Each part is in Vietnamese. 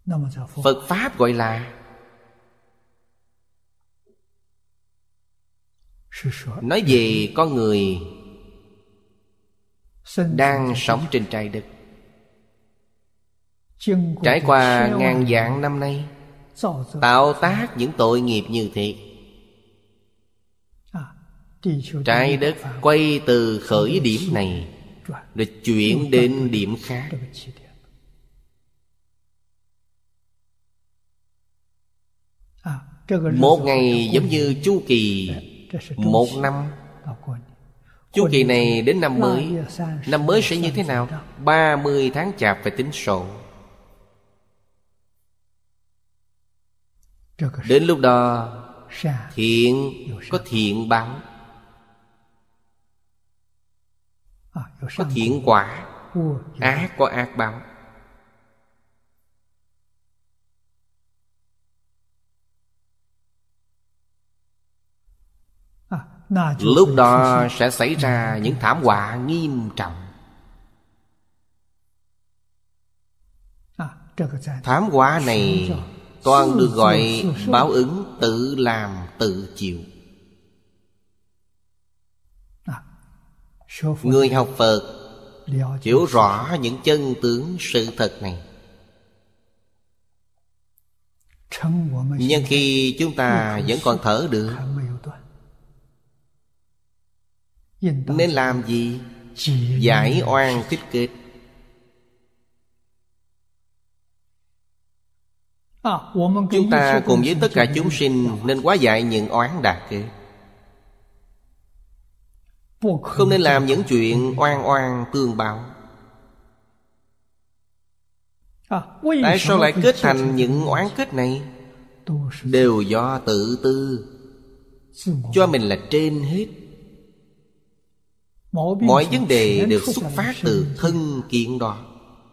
Phật Pháp gọi là nói về con người đang sống trên trái đất, trải qua ngàn vạn năm nay tạo tác những tội nghiệp như thế. Trái đất quay từ khởi điểm này rồi chuyển đến điểm khác. Một ngày giống như chu kỳ một năm. Chu kỳ này đến năm mới. Năm mới sẽ như thế nào? 30 tháng chạp phải tính sổ. Đến lúc đó thiện có thiện báo, có thiện quả. Ác có ác báo. Lúc đó sẽ xảy ra những thảm họa nghiêm trọng. Thảm họa này toàn được gọi báo ứng tự làm tự chịu. Người học Phật hiểu rõ những chân tướng sự thật này. Nhưng khi chúng ta vẫn còn thở được, nên làm gì? Giải oan thích kết. Chúng ta cùng với tất cả chúng sinh nên hóa giải những oán đã kết. Không nên làm những chuyện oan oan tương báo. Tại sao lại kết thành những oán kết này? Đều do tự tư, cho mình là trên hết. Mọi vấn đề đều xuất phát từ thân kiến đó.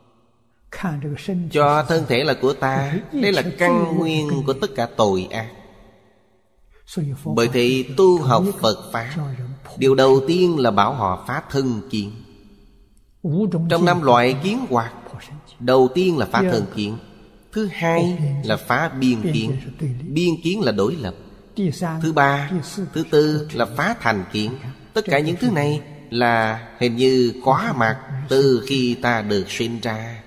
Cho thân thể là của ta, đây là căn nguyên của tất cả tội ác. Bởi thì tu học Phật Pháp, điều đầu tiên là bảo họ phá thân kiến. Trong 5 loại kiến hoạt, đầu tiên là phá thân kiến. Thứ hai là phá biên kiến. Biên kiến là đối lập. Thứ ba, thứ tư là phá thành kiến. Tất cả những thứ này là hình như có mặt từ khi ta được sinh ra.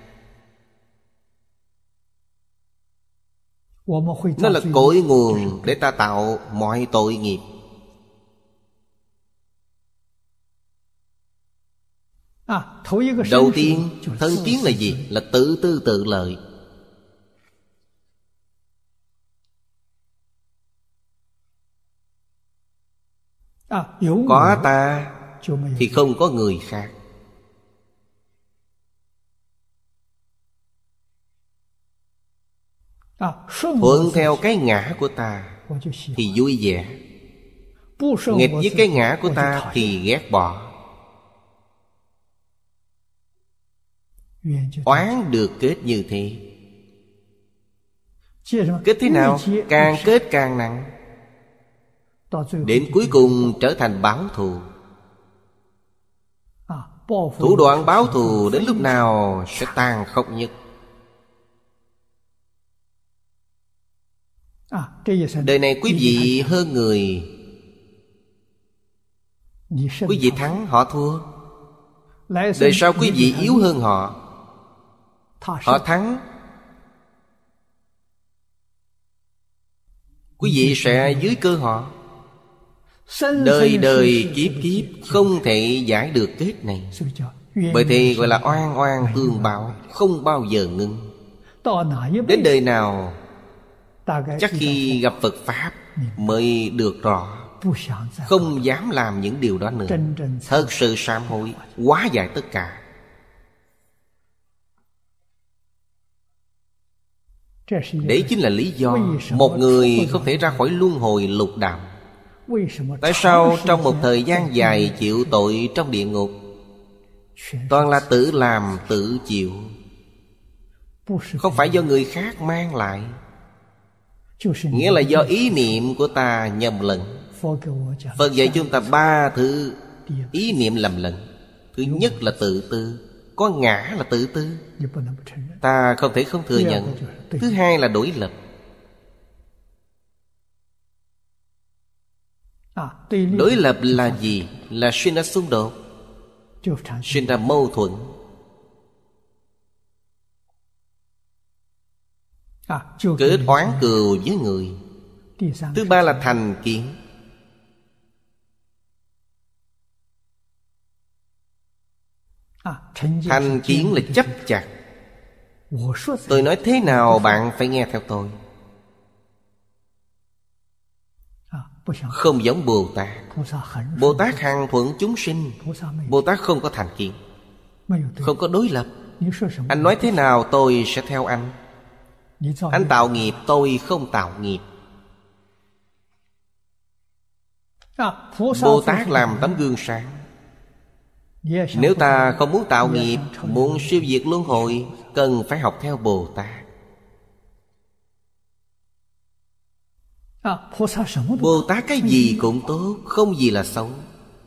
Nó là cội nguồn để ta tạo mọi tội nghiệp. Đầu tiên, thân kiến là gì? Là tự tư tự lợi. Có ta thì không có người khác. Thuận theo cái ngã của ta thì vui vẻ, nghịch với cái ngã của ta thì ghét bỏ. Oán được kết như thế. Kết thế nào? Càng kết càng nặng, đến cuối cùng trở thành báo thù. Thủ đoạn báo thù đến lúc nào sẽ tàn khốc nhất. Đời này quý vị hơn người, quý vị thắng họ thua. Đời sau quý vị yếu hơn họ, họ thắng. Quý vị sẽ dưới cơ họ. Đời đời kiếp kiếp không thể giải được kết này. Bởi thì gọi là oan oan tương báo, không bao giờ ngưng. Đến đời nào chắc khi gặp Phật Pháp mới được rõ. Không dám làm những điều đó nữa. Thật sự sám hối, hóa giải tất cả. Đấy chính là lý do một người không thể ra khỏi luân hồi lục đạo. Tại sao trong một thời gian dài chịu tội trong địa ngục? Toàn là tự làm tự chịu, không phải do người khác mang lại. Nghĩa là do ý niệm của ta nhầm lẫn. Phật dạy chúng ta 3 thứ ý niệm lầm lẫn. Thứ nhất là tự tư. Có ngã là tự tư, ta không thể không thừa nhận. Thứ hai là đối lập. Đối lập là gì? Là sinh ra xung đột, sinh ra mâu thuẫn. Kết oán cừu với người. Thứ ba là thành kiến. Thành kiến là chấp chặt. Tôi nói thế nào bạn phải nghe theo tôi. Không giống Bồ Tát. Bồ Tát hằng thuận chúng sinh. Bồ Tát không có thành kiến, không có đối lập. Anh nói thế nào tôi sẽ theo anh. Anh tạo nghiệp tôi không tạo nghiệp. Bồ Tát làm tấm gương sáng. Nếu ta không muốn tạo nghiệp, muốn siêu diệt luân hồi, cần phải học theo Bồ Tát. Bồ Tát cái gì cũng tốt, không gì là xấu.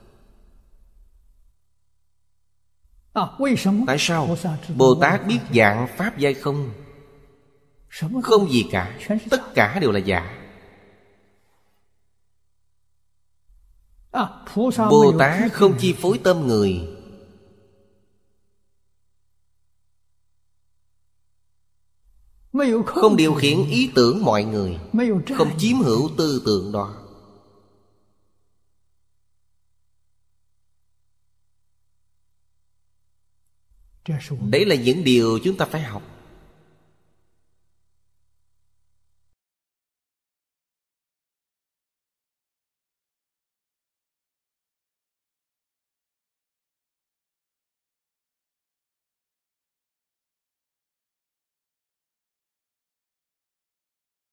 Tại sao? Bồ Tát biết dạng pháp giai không. Không gì cả, tất cả đều là giả. Bồ Tát không chi phối tâm người. Không điều khiển ý tưởng mọi người. Không chiếm hữu tư tưởng đó. Đấy là những điều chúng ta phải học.